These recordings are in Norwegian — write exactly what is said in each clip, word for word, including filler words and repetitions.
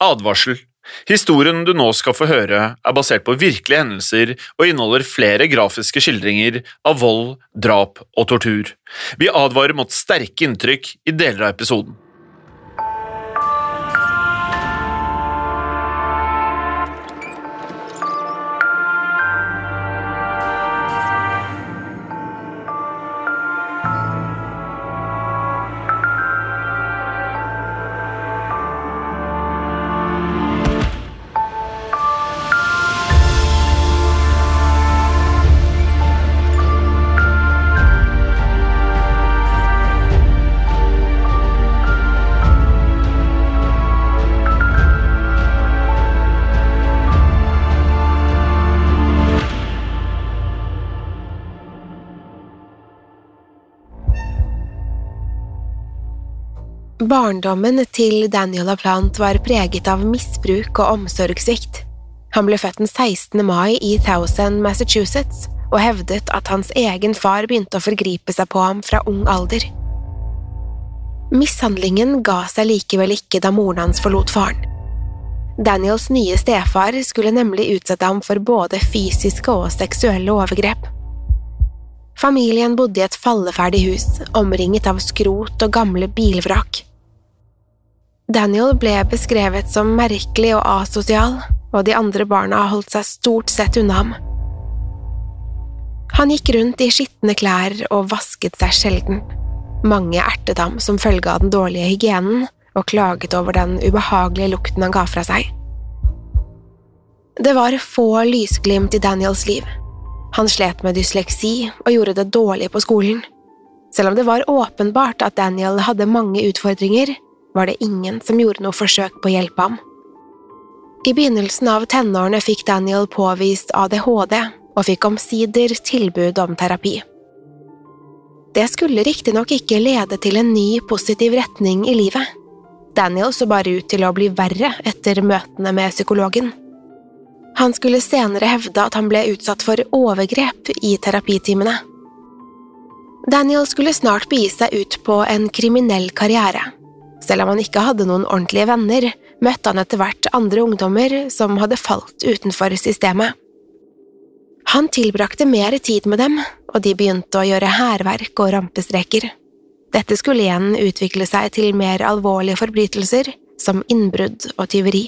Advarsel. Historien du nå skal få høre er basert på virkelige hendelser og inneholder flere grafiske skildringer av vold, drap og tortur. Vi advarer mot sterke inntrykk i deler av episoden. Barndommen til Daniel LaPlante var preget av misbruk og omsorgssvikt. Han ble født den sekstende mai i Towson, Massachusetts, og hevdet at hans egen far begynte å forgripe seg på ham fra ung alder. Mishandlingen ga seg likevel ikke da moren hans forlot faren. Daniels nye stefar skulle nemlig utsette ham for både fysiske og seksuelle overgrep. Familien bodde i et falleferdig hus, omringet av skrot og gamle bilvrak. Daniel ble beskrevet som merkelig og asosial, og de andre barna holdt seg stort sett unna ham. Han gikk rundt i skitne klær og vasket seg sjelden. Mange ertet ham som følge av den dårlige hygienen, og klaget over den ubehagelige lukten han ga fra seg. Det var få lysglimt i Daniels liv. Han slet med dysleksi og gjorde det dårlig på skolen. Selv om det var åpenbart at Daniel hadde mange utfordringer, var det ingen som gjorde noe forsøk på å hjelpe ham. I begynnelsen av tenårene fikk Daniel påvist A D H D og fikk omsider tilbud om terapi. Det skulle riktignok ikke lede til en ny positiv retning i livet. Daniel så bare ut til å bli verre etter møtene med psykologen. Han skulle senere hevde at han ble utsatt for overgrep i terapitimene. Daniel skulle snart begi seg ut på en kriminell karriere. Selv om han ikke hadde noen ordentlige venner, møtte han etter hvert andre ungdommer som hadde falt utenfor systemet. Han tilbrakte mer tid med dem, og de begynte å gjøre hærverk og rampestreker. Dette skulle igjen utvikle seg til mer alvorlige forbrytelser, som innbrudd og tyveri.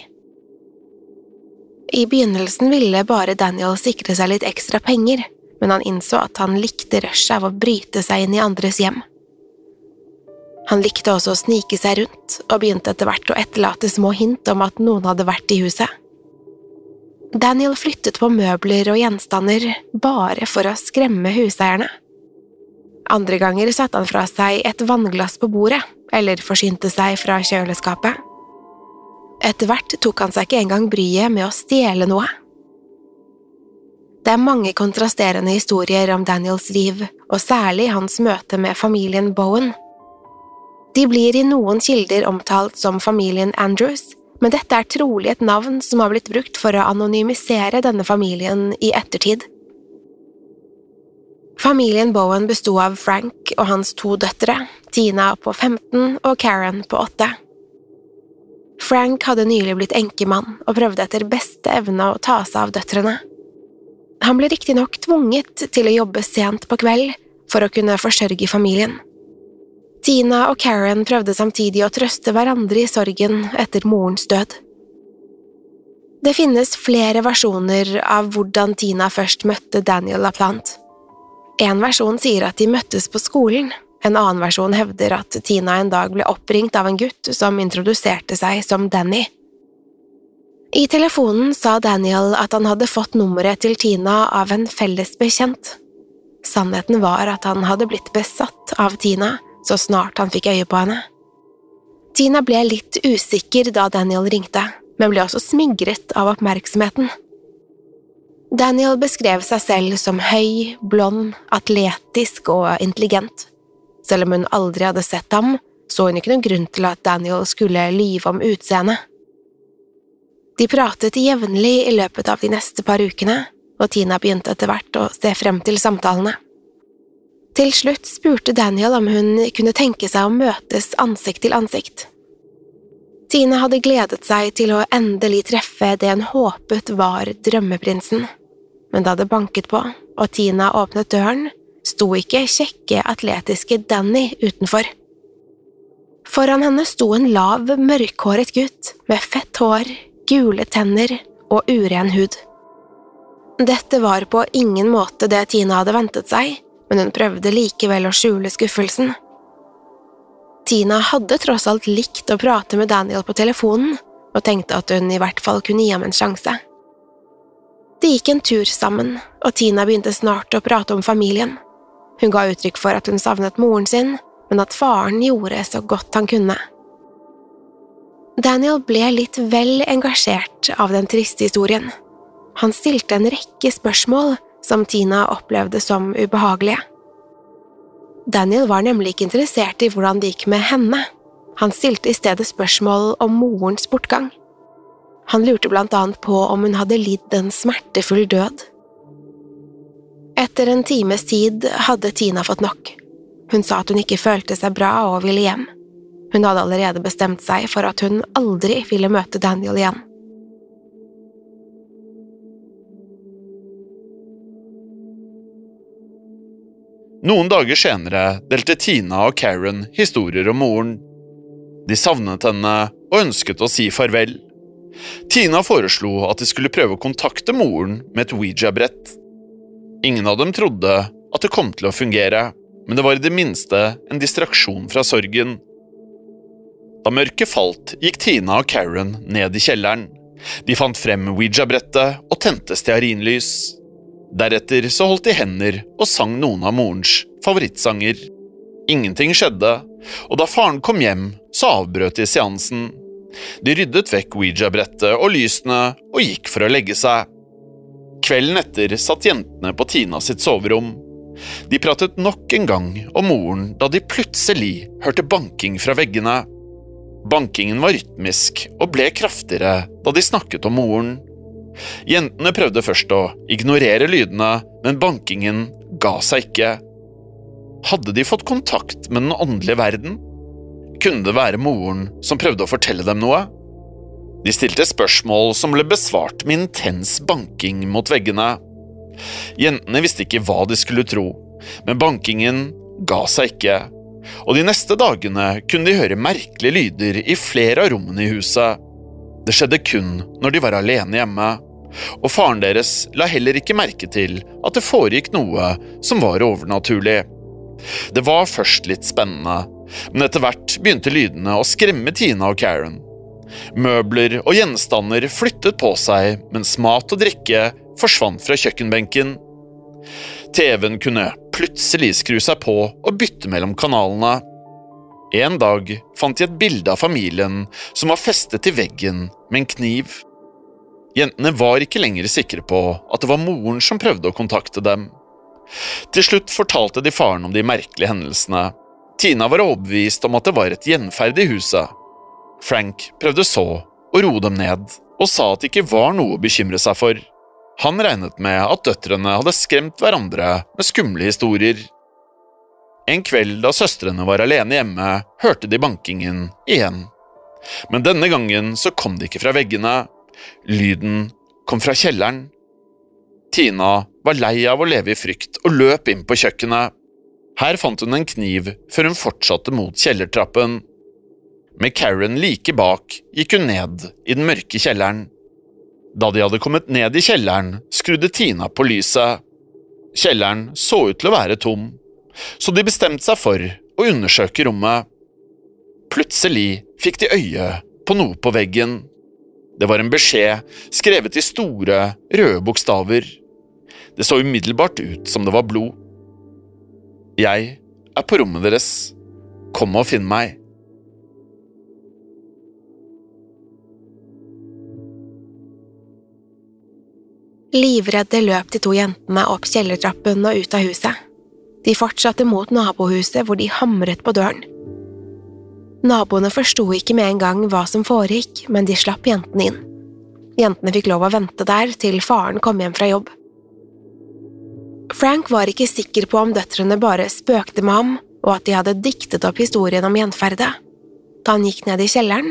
I begynnelsen ville bare Daniel sikre seg litt ekstra penger, men han innså at han likte rushet av å bryte seg inn i andres hjem. Han likte også å snike seg rundt, og begynte etter hvert å etterlate små hint om at noen hadde vært i huset. Daniel flyttet på møbler og gjenstander bare for å skremme huseierne. Andre ganger satte han fra seg et vannglass på bordet, eller forsynte seg fra kjøleskapet. Etter hvert tok han seg ikke engang bryet med å stjele noe. Det er mange kontrasterende historier om Daniels liv, og særlig hans møte med familien Bowen. De blir i noen kilder omtalt som familien Andrews, men dette er trolig et navn som har blitt brukt for å anonymisere denne familien i ettertid. Familien Bowen bestod av Frank og hans to døtre, Tina på femten og Karen på åtte. Frank hadde nylig blitt enkemann og prøvde etter beste evne å ta seg av døtrene. Han ble riktignok tvunget til å jobbe sent på kveld for å kunne forsørge familien. Tina og Karen prøvde samtidig å trøste hverandre i sorgen etter morens død. Det finnes flere versjoner av hvordan Tina først møtte Daniel LaPlante. En versjon sier at de møttes på skolen, en annen versjon hevder at Tina en dag ble oppringt av en gutt som introduserte seg som Danny. I telefonen sa Daniel at han hadde fått nummeret til Tina av en felles bekjent. Sannheten var at han hadde blitt besatt av Tina, så snart han fikk øye på henne. Tina ble litt usikker da Daniel ringte, men ble også smigret av oppmerksomheten. Daniel beskrev seg selv som høy, blond, atletisk og intelligent. Selv om hun aldri hadde sett ham, så hun ikke noen grunn til at Daniel skulle lyve om utseende. De pratet jevnlig i løpet av de neste par ukene, og Tina begynte etter hvert å se frem til samtalene. Til slutt spurte Daniel om hun kunne tenke seg å møtes ansikt til ansikt. Tina hadde gledet seg til å endelig treffe det hun håpet var drømmeprinsen. Men da det banket på, og Tina åpnet døren, sto ikke kjekke, atletiske Danny utenfor. Foran henne sto en lav, mørkhåret gutt med fett hår, gule tenner og uren hud. Dette var på ingen måte det Tina hadde ventet seg, men hun prøvde likevel å skjule skuffelsen. Tina hadde tross alt likt å prate med Daniel på telefonen, og tenkte at hun i hvert fall kunne gi ham en sjanse. De gikk en tur sammen, og Tina begynte snart å prate om familien. Hun ga uttrykk for at hun savnet moren sin, men at faren gjorde så godt han kunne. Daniel ble litt vel engasjert av den triste historien. Han stilte en rekke spørsmål som Tina opplevde som ubehagelige. Daniel var nemlig ikke interessert i hvordan det gikk med henne. Han stilte i stedet spørsmål om morens bortgang. Han lurte blant annet på om hun hadde lidd en smertefull død. Etter en times tid hadde Tina fått nok. Hun sa at hun ikke følte seg bra og ville hjem. Hun hadde allerede bestemt seg for at hun aldri ville møte Daniel igjen. Noen dager senere delte Tina og Karen historier om moren. De savnet henne og ønsket å si farvel. Tina foreslo at de skulle prøve å kontakte moren med et Ouija-brett. Ingen av dem trodde at det kom til å fungere, men det var i det minste en distraksjon fra sorgen. Da mørket falt, gikk Tina og Karen ned i kjelleren. De fant frem Ouija-brettet og tente stearinlys. Deretter så holdt de hender og sang noen av morens favorittsanger. Ingenting skjedde, og da faren kom hjem, så avbrøt de seansen. De ryddet vekk Ouija-brettet og lysene og gikk for å legge seg. Kvelden etter satt jentene på Tina sitt soverom. De pratet nok en gang om moren da de plutselig hørte banking fra veggene. Bankingen var rytmisk og ble kraftigere da de snakket om moren. Jentene prøvde først å ignorere lydene, men bankingen ga seg ikke. Hadde de fått kontakt med den åndelige verden? Kunne det være moren som prøvde å fortelle dem noe? De stilte spørsmål som ble besvart med intens banking mot veggene. Jentene visste ikke hva de skulle tro, men bankingen ga seg ikke. Og de neste dagene kunne de høre merkelige lyder i flere av rommene i huset. Det skjedde kun når de var alene hjemme, og faren deres la heller ikke merke til at det foregikk noe som var overnaturlig. Det var først litt spennende, men etter hvert begynte lydene å skremme Tina og Karen. Møbler og gjenstander flyttet på seg, mens mat og drikke forsvant fra kjøkkenbenken. T V-en kunne plutselig skru seg på og bytte mellom kanalene. En dag fant de et bilde av familien som var festet til veggen med en kniv. Jentene var ikke lenger sikre på at det var moren som prøvde å kontakte dem. Til slutt fortalte de faren om de merkelige hendelsene. Tina var overbevist om at det var et gjenferd i huset. Frank prøvde så å roe dem ned, og sa at det ikke var noe å bekymre seg for. Han regnet med at døtrene hadde skremt hverandre med skumle historier. En kveld da søstrene var alene hjemme, hørte de bankingen igjen. Men denne gangen så kom det ikke fra veggene. Lyden kom fra kjelleren. Tina var lei av å leve i frykt og løp inn på kjøkkenet. Her fant hun en kniv før hun fortsatte mot kjellertrappen. Med Karen like bak gikk hun ned i den mørke kjelleren. Da de hadde kommet ned i kjelleren, skrudde Tina på lyset. Kjelleren så ut til å være tom, så de bestemte seg for å undersøke rommet. Plutselig fikk de øye på noe på veggen. Det var en beskjed skrevet i store, røde bokstaver. Det så umiddelbart ut som det var blod. Jeg er på rommet deres. Kom og finn meg. Livredde løp de to jentene opp kjellertrappen og ut av huset. De fortsatte mot nabohuset hvor de hamret på døren. Naboene forsto ikke med en gang hva som foregikk, men de slapp jentene inn. Jentene fikk lov å vente der til faren kom hjem fra jobb. Frank var ikke sikker på om døtrene bare spøkte med ham, og at de hadde diktet opp historien om gjenferdet. Da han gikk ned i kjelleren,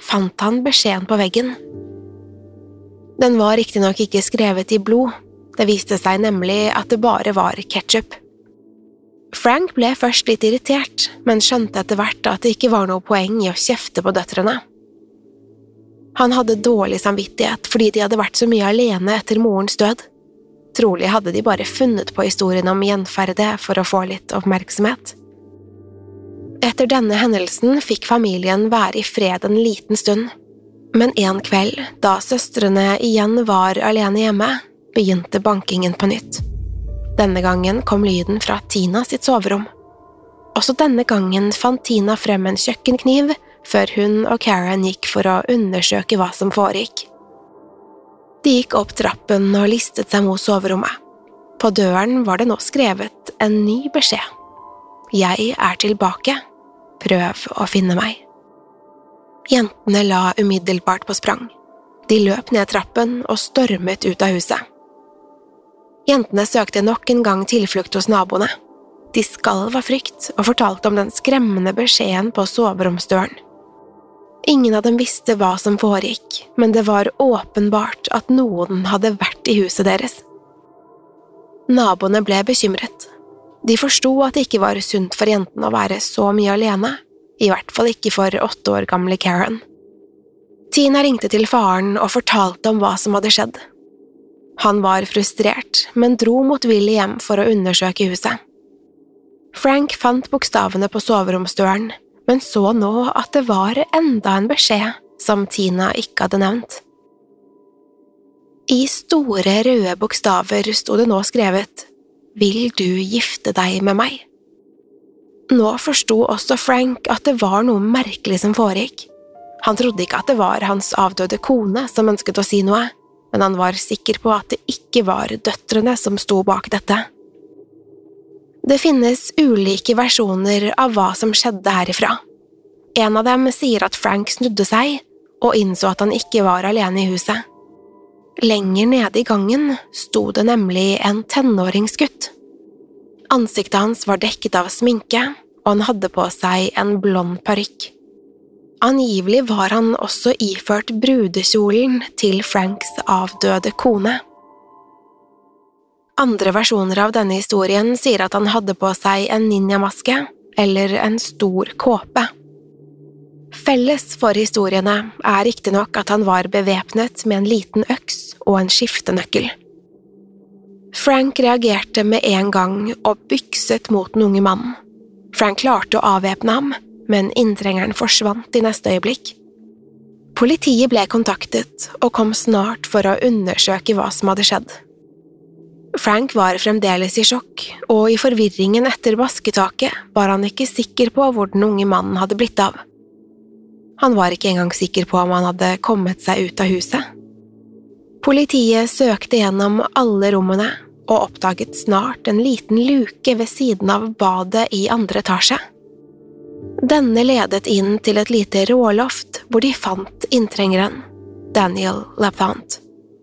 fant han beskjeden på veggen. Den var riktignok ikke skrevet i blod, det viste seg nemlig at det bare var ketchup. Frank ble først litt irritert, men skjønte etter hvert at det ikke var noe poeng i å kjefte på døtrene. Han hadde dårlig samvittighet fordi de hadde vært så mye alene etter morens død. Trolig hadde de bare funnet på historien om gjenferdet for å få litt oppmerksomhet. Etter denne hendelsen fikk familien være i fred en liten stund, men en kveld, da søstrene igjen var alene hjemme, begynte bankingen på nytt. Denne gangen kom lyden fra Tina sitt soverom. Også denne gangen fant Tina frem en kjøkkenkniv, før hun og Karen gikk for å undersøke hva som foregikk. De gikk opp trappen og listet seg mot soverommet. På døren var det nå skrevet en ny beskjed. Jeg er tilbake. Prøv å finne meg. Jentene la umiddelbart på sprang. De løp ned trappen og stormet ut av huset. Jentene søkte nok en gang tilflukt hos naboene. De skalv av frykt og fortalte om den skremmende beskjeden på soveromsdøren. Ingen av dem visste hva som foregikk, men det var åpenbart at noen hadde vært i huset deres. Naboene ble bekymret. De forstod at det ikke var sunt for jentene å være så mye alene, i hvert fall ikke for åtte år gamle Karen. Tina ringte til faren og fortalte om hva som hadde skjedd. Han var frustrert, men dro motvillig hjem for å undersøke huset. Frank fant bokstavene på soveromsdøren, men så nå at det var enda en beskjed som Tina ikke hadde nevnt. I store røde bokstaver sto det nå skrevet: «Vil du gifte deg med meg?» Nå forstod også Frank at det var noe merkelig som foregikk. Han trodde ikke at det var hans avdøde kone som ønsket å si noe, men han var sikker på at det ikke var døtrene som sto bak dette. Det finnes ulike versjoner av hva som skjedde herifra. En av dem sier at Frank snudde seg og innså at han ikke var alene i huset. Lenger nede i gangen sto det nemlig en tenåringsgutt. Ansiktet hans var dekket av sminke, og han hadde på seg en blond parykk. Angivelig var han også iført brudekjolen til Franks avdøde kone. Andre versjoner av denne historien sier at han hadde på seg en ninjamaske eller en stor kåpe. Felles for historiene er riktignok at han var bevæpnet med en liten øks og en skiftenøkkel. Frank reagerte med en gang og bykset mot den unge mannen. Frank klarte å avvæpne ham, men inntrengeren forsvant i neste øyeblikk. Politiet ble kontaktet og kom snart for å undersøke hva som hadde skjedd. Frank var fremdeles i sjokk, og i forvirringen etter basketaket var han ikke sikker på hvor den unge mannen hadde blitt av. Han var ikke engang sikker på om han hadde kommet seg ut av huset. Politiet søkte gjennom alle rommene og oppdaget snart en liten luke ved siden av badet i andre etasje. Denne ledet inn til et lite råloft hvor de fant inntrengeren, Daniel LaPlante.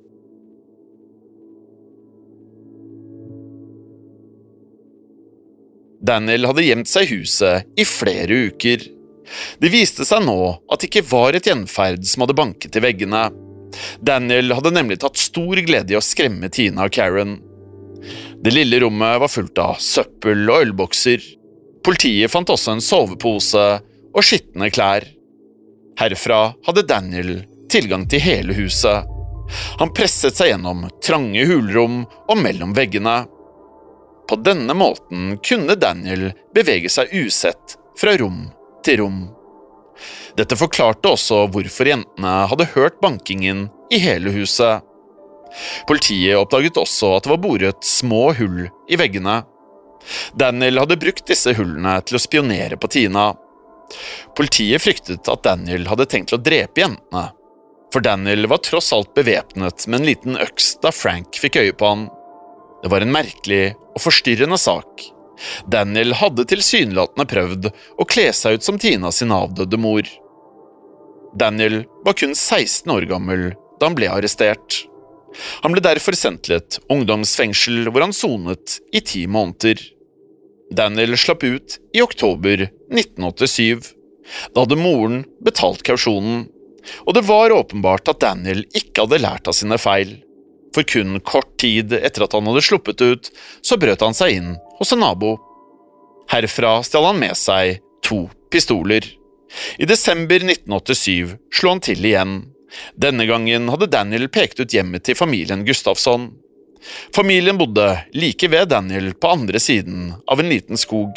Daniel hadde gjemt seg i huset i flere uker. Det viste seg nå at det ikke var et gjenferd som hadde banket i veggene. Daniel hadde nemlig tatt stor glede i å skremme Tina og Karen. Det lille rommet var fullt av søppel og ølbokser. Politiet fant også en sovepose og skitne klær. Herfra hadde Daniel tilgang til hele huset. Han presset seg gjennom trange hulrom og mellom veggene. På denne måten kunne Daniel bevege seg usett fra rom til rom. Dette forklarte også hvorfor jentene hadde hørt bankingen i hele huset. Politiet oppdaget også at det var boret små hull i veggene. Daniel hadde brukt disse hullene til å spionere på Tina. Politiet fryktet at Daniel hadde tenkt å drepe jentene, for Daniel var tross alt bevæpnet med en liten øks da Frank fikk øye på han. Det var en merkelig og forstyrrende sak. Daniel hadde tilsynelatende prøvd å kle seg ut som Tina sin avdøde mor. Daniel var kun seksten år gammel da han ble arrestert. Han ble derfor sendt til et ungdomsfengsel hvor han sonet i ti måneder. Daniel slapp ut i oktober nitten åttisyv. Da hadde moren betalt kausjonen. Og det var åpenbart at Daniel ikke hadde lært av sine feil, for kun kort tid etter at han hadde sluppet ut, så brøt han seg inn hos en nabo. Herfra stjal han med seg to pistoler. I desember nitten åttisyv slo han til igjen. Denne gangen hadde Daniel pekt ut hjemmet til familien Gustafsson. Familien bodde like ved Daniel på andre siden av en liten skog.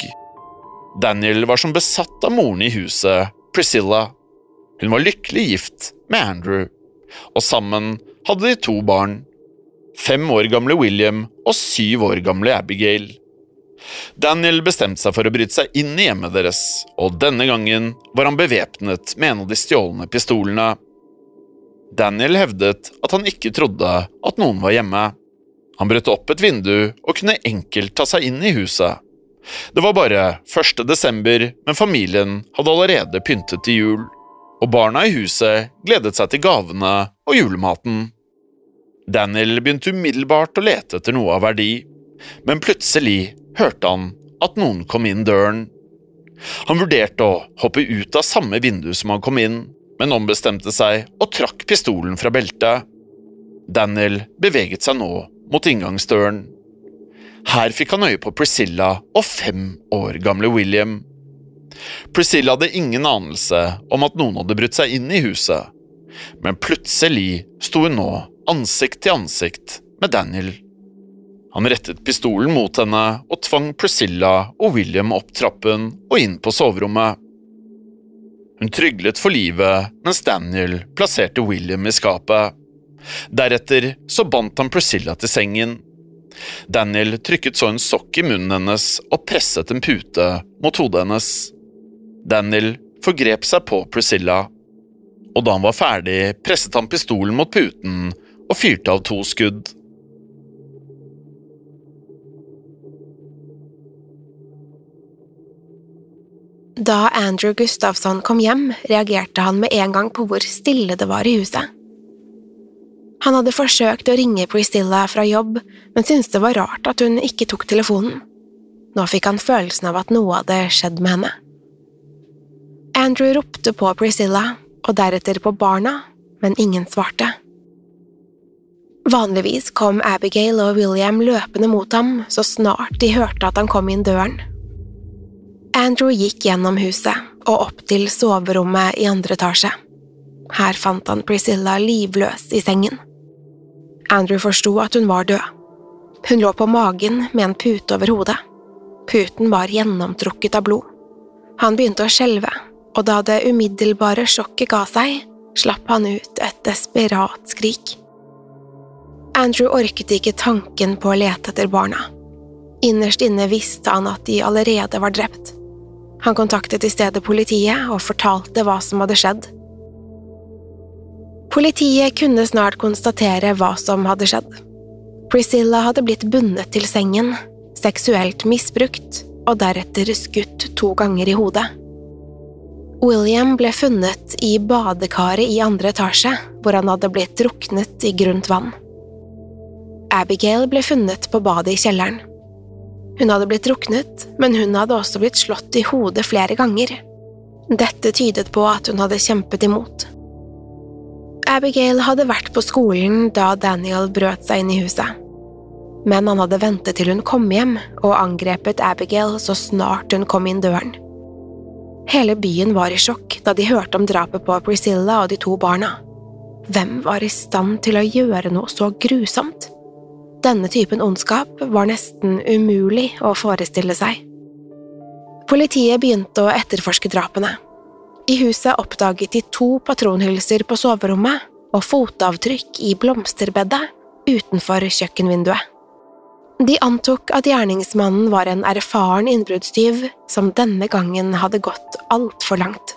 Daniel var som besatt av moren i huset, Priscilla. Hun var lykkelig gift med Andrew, og sammen hadde de to barn. Fem år gamle William og syv år gamle Abigail. Daniel bestemte seg for å bryte seg inn i hjemmet deres, og denne gangen var han bevæpnet med en av de stjålne pistolene. Daniel hevdet at han ikke trodde at noen var hjemme. Han brøt opp et vindu og kunne enkelt ta seg inn i huset. Det var bare første desember, men familien hadde allerede pyntet til jul, og barna i huset gledet seg til gavene og julematen. Daniel begynte umiddelbart å lete etter noe av verdi, men plutselig hørte han at noen kom inn døren. Han vurderte å hoppe ut av samme vindu som han kom inn, men ombestemte seg og trakk pistolen fra beltet. Daniel beveget seg nå mot inngangsdøren. Her fikk han øye på Priscilla og fem år gamle William. Priscilla hadde ingen anelse om at noen hadde brutt seg inn i huset, men plutselig sto hun nå ansikt til ansikt med Daniel. Han rettet pistolen mot henne og tvang Priscilla og William opp trappen og inn på soverommet. Hun tryglet for livet mens Daniel plasserte William i skapet. Deretter så bandt han Priscilla til sengen. Daniel trykket så en sokk i munnen hennes og presset en pute mot hodet hennes. Daniel forgrep seg på Priscilla, og da han var ferdig presset han pistolen mot puten og fyrte av to skudd. Da Andrew Gustafsson kom hjem, reagerte han med en gang på hvor stille det var i huset. Han hadde forsøkt å ringe Priscilla fra jobb, men syntes det var rart at hun ikke tok telefonen. Nå fikk han følelsen av at noe hadde skjedd med henne. Andrew ropte på Priscilla, og deretter på barna, men ingen svarte. Vanligvis kom Abigail og William løpende mot ham så snart de hørte at han kom inn døren. Andrew gikk gjennom huset og opp til soverommet i andre etasje. Her fant han Priscilla livløs i sengen. Andrew forsto at hun var død. Hun lå på magen med en pute over hodet. Puten var gjennomtrukket av blod. Han begynte å skjelve, og da det umiddelbare sjokket ga seg, slapp han ut et desperat skrik. Andrew orket ikke tanken på å lete etter barna. Innerst inne visste han at de allerede var drept. Han kontaktet i stedet politiet og fortalte hva som hadde skjedd. Politiet kunne snart konstatere hva som hadde skjedd. Priscilla hadde blitt bundet til sengen, seksuelt misbrukt og deretter skutt to ganger i hodet. William ble funnet i badekaret i andre etasje, hvor han hadde blitt druknet i grunt vann. Abigail ble funnet på badet i kjelleren. Hun hadde blitt druknet, men hun hadde også blitt slått i hodet flere ganger. Dette tydet på at hun hadde kjempet imot. Abigail hadde vært på skolen da Daniel brøt seg inn i huset. Men han hadde ventet til hun kom hjem og angrepet Abigail så snart hun kom inn døren. Hele byen var i sjokk da de hørte om drapet på Priscilla og de to barna. Hvem var i stand til å gjøre noe så grusomt? Denne typen ondskap var nesten umulig å forestille seg. Politiet begynte å etterforske drapene. I huset oppdaget de to patronhylser på soverommet og fotavtrykk i blomsterbedet utenfor kjøkkenvinduet. De antok at gjerningsmannen var en erfaren innbruddstyv som denne gangen hadde gått alt for langt.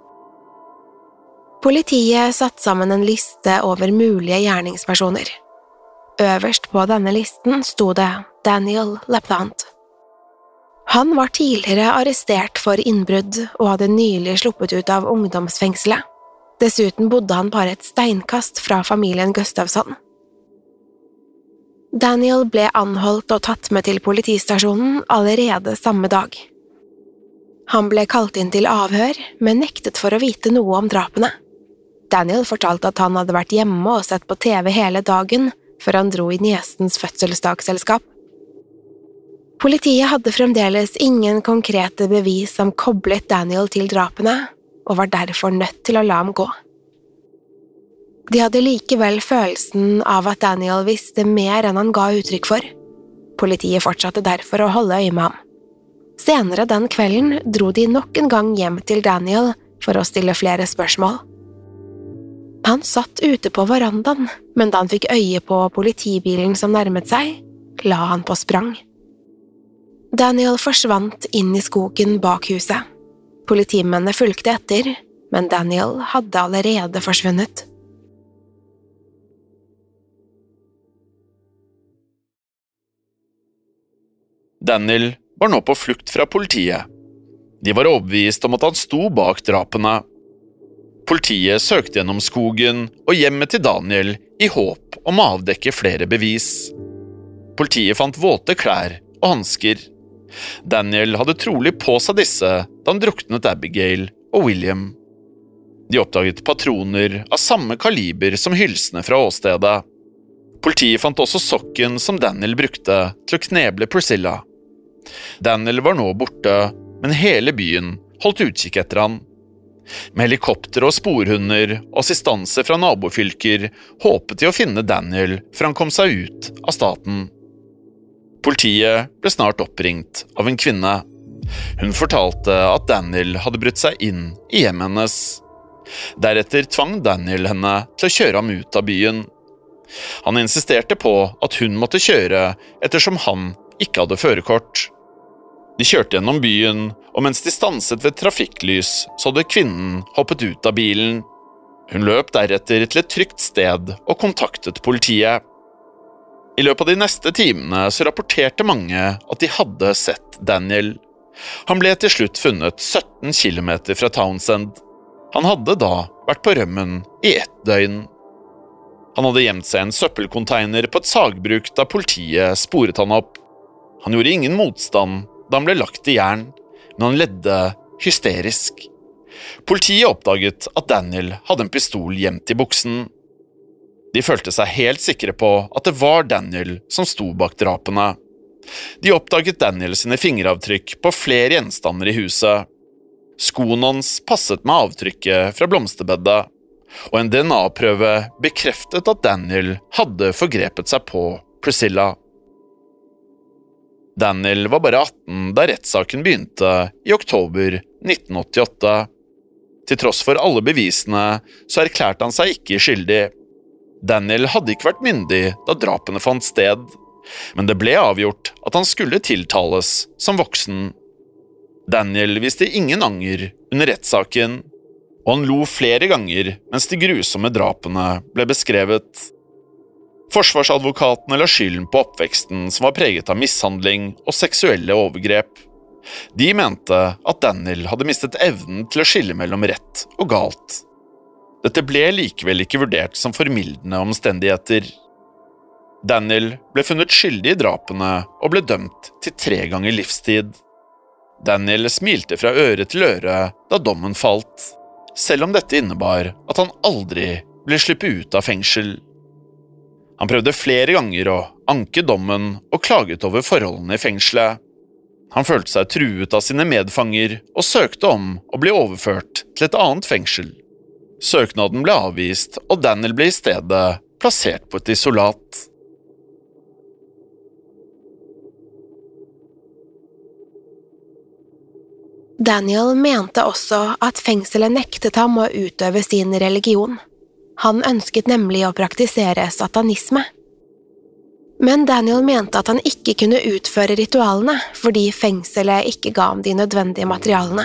Politiet satte sammen en liste over mulige gjerningspersoner. Øverst på denne listen sto det Daniel Leplant. Han var tidligere arrestert for innbrudd og hadde nylig sluppet ut av ungdomsfengselet. Dessuten bodde han bare et steinkast fra familien Gustafsson. Daniel ble anholdt og tatt med til politistasjonen allerede samme dag. Han ble kalt inn til avhør, men nektet for å vite noe om drapene. Daniel fortalte at han hadde vært hjemme og sett på T V hele dagen før han dro i niesens fødselsdagsselskap. Politiet hadde fremdeles ingen konkrete bevis som koblet Daniel til drapene, og var derfor nødt til å la ham gå. De hadde likevel følelsen av at Daniel visste mer enn han ga uttrykk for. Politiet fortsatte derfor å holde øye med ham. Senere den kvelden dro de nok en gang hjem til Daniel for å stille flere spørsmål. Han satt ute på verandaen, men da han fikk øye på politibilen som nærmet seg, la han på sprang. Daniel forsvant inn i skogen bak huset. Politimennene fulgte etter, men Daniel hadde allerede forsvunnet. Daniel var nå på flukt fra politiet. De var overbevist om at han sto bak drapene. Politiet søkte gjennom skogen og hjemmet til Daniel i håp om å avdekke flere bevis. Politiet fant våte klær og hansker. Daniel hadde trolig på seg disse da han druknet Abigail og William. De oppdaget patroner av samme kaliber som hylsene fra åstedet. Politiet fant også sokken som Daniel brukte til å kneble Priscilla. Daniel var nå borte, men hele byen holdt utkikk etter han. Med helikopter og sporhunder og assistanse fra nabofylker håpet de å finne Daniel før han kom seg ut av staten. Politiet ble snart oppringt av en kvinne. Hun fortalte at Daniel hadde brutt seg inn i hjemmet hennes. Deretter tvang Daniel henne til å kjøre ham ut av byen. Han insisterte på at hun måtte kjøre ettersom han ikke hadde førerkort. De kjørte gjennom byen, og mens de stanset ved trafikklys, så hadde kvinnen hoppet ut av bilen. Hun løp deretter til et trygt sted og kontaktet politiet. I løpet av de neste timene så rapporterte mange at de hadde sett Daniel. Han ble til slutt funnet sytten kilometer fra Townsend. Han hadde da vært på rømmen i ett døgn. Han hadde gjemt seg en søppelcontainer på et sagbruk da politiet sporet han opp. Han gjorde ingen motstand da han ble lagt i jern, men han ledde hysterisk. Politiet oppdaget at Daniel hadde en pistol gjemt i buksen. De følte seg helt sikre på at det var Daniel som sto bak drapene. De oppdaget Daniel sine fingeravtrykk på flere gjenstander i huset. Skoen hans passet med avtrykket fra blomsterbedet, og en D N A-prøve bekreftet at Daniel hadde forgrepet seg på Priscilla. Daniel var bare atten da rettssaken begynte i oktober nitten åttiåtte. Til tross for alle bevisene så erklærte han seg ikke skyldig. Daniel hadde ikke vært myndig da drapene fant sted, men det ble avgjort at han skulle tiltales som voksen. Daniel viste ingen anger under rettssaken, og han lo flere ganger mens de grusomme drapene ble beskrevet. Forsvarsadvokatene la skylden på oppveksten som var preget av mishandling og seksuelle overgrep. De mente at Daniel hadde mistet evnen til å skille mellom rett og galt. Dette ble likevel ikke vurdert som formildende omstendigheter. Daniel ble funnet skyldig i drapene og ble dømt til tre ganger livstid. Daniel smilte fra øre til øre da dommen falt, selv om dette innebar at han aldri ble sluppet ut av fengsel. Han prøvde flere ganger å anke dommen og klaget over forholdene i fengselet. Han følte seg truet av sine medfanger og søkte om å bli overført til et annet fengsel. Søknaden ble avvist, og Daniel ble i stedet plassert på et isolat. Daniel mente også at fengselet nektet ham å utøve sin religion. Han ønsket nemlig å praktisere satanisme. Men Daniel mente at han ikke kunne utføre ritualene fordi fengselet ikke ga ham de nødvendige materialene.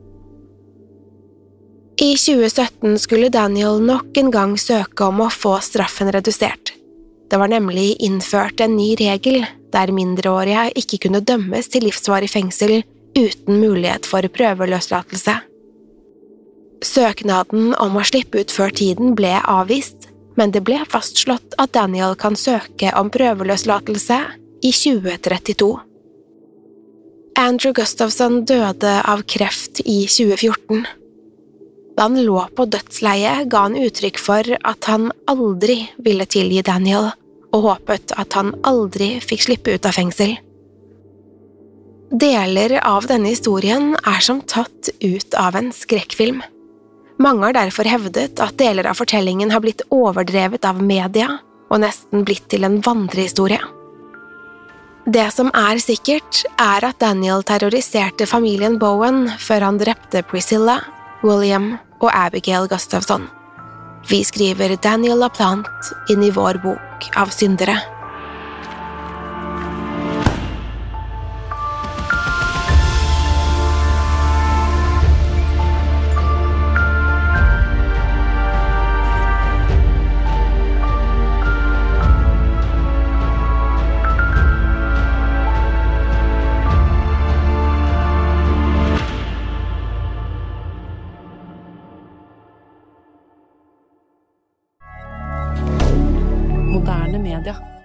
I tjue sytten skulle Daniel nok en gang søke om å få straffen redusert. Det var nemlig innført en ny regel der mindreårige ikke kunne dømmes til livsvarig fengsel uten mulighet for prøveløslatelse. Søknaden om å slippe ut før tiden ble avvist, men det ble fastslått at Daniel kan søke om prøveløslatelse i tjue trettito. Andrew Gustafson døde av kreft i tjue fjorten. Da han lå på dødsleie, ga han uttrykk for at han aldri ville tilgi Daniel, og håpet at han aldri fikk slippe ut av fengsel. Deler av denne historien er som tatt ut av en skrekkfilm. Mange har derfor hevdet at deler av fortellingen har blitt overdrevet av media, og nesten blitt til en vandrehistorie. Det som er sikkert, er at Daniel terroriserte familien Bowen før han drepte Priscilla, William og Abigail Gustafson. Vi skriver Daniel LaPlante inn i vår bok av syndere. Moderne media.